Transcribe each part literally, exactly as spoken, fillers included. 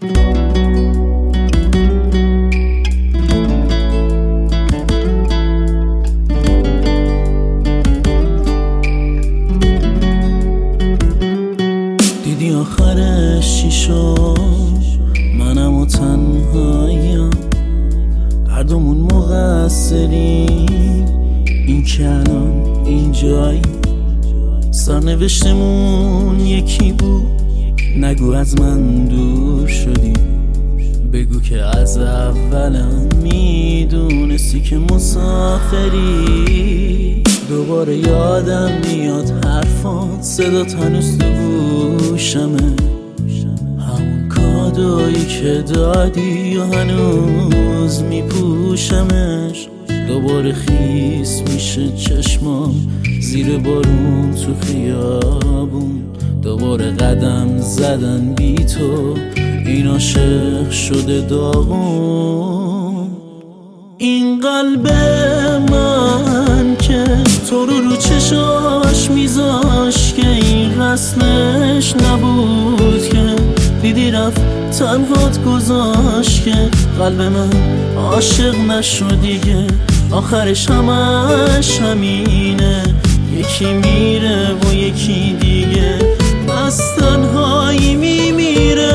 دیدی آخرش چی شد؟ منم و تنهاییم، هر دومون مقصریم، این که الان اینجایی. سرنوشتمون یکی بود، نگو از من دور شدی، بگو که از اولم میدونستی که مسافری. دوباره یادم میاد حرفات، صدات هنوز تو گوشمه، همون کادویی که دادی و هنوز میپوشمش. دوباره خیس میشه چشمام زیر بارون تو خیابون، دوباره قدم زدن بی تو، این عاشق شده داغون. این قلب من که تو رو رو چشاش میذاش، که این رسمش نبود که دیدی رفت تنهات گذاشت، که قلب من عاشق نشد دیگه، آخرش همش همینه، یکی میره و یکی دیگه از تنهایی میمیره.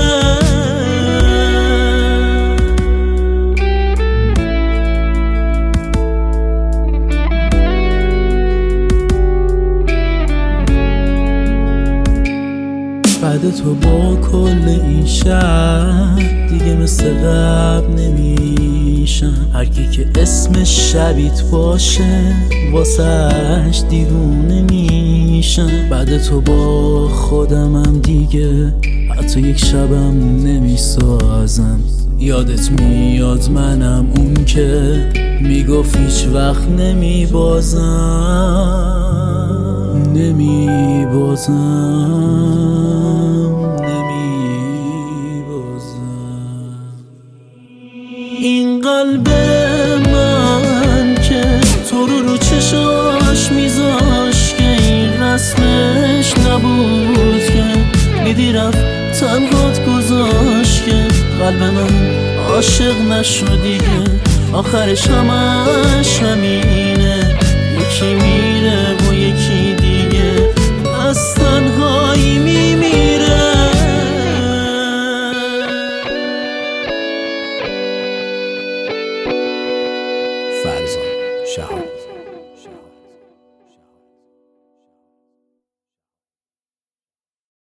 بعد تو با کل این شهر دیگه مثل قبل نمیشم، هرکی که اسمش شبیت باشه واسهش دیوونه میشم. بعد تو با خودمم دیگه حتی یک شبم نمیسازم، یادت میاد منم اون که میگفت هیچ وقت نمیبازم، نمیبازم، نمیبازم. این قلب من که تو رو رو چشاش میذاش، که این رسمش نبود که دیدی رفت تنهات گذاشت، که قلب من عاشق نشد دیگه، آخرش همش همینه، یکی میره و یکی دیگه از تنهایی میره.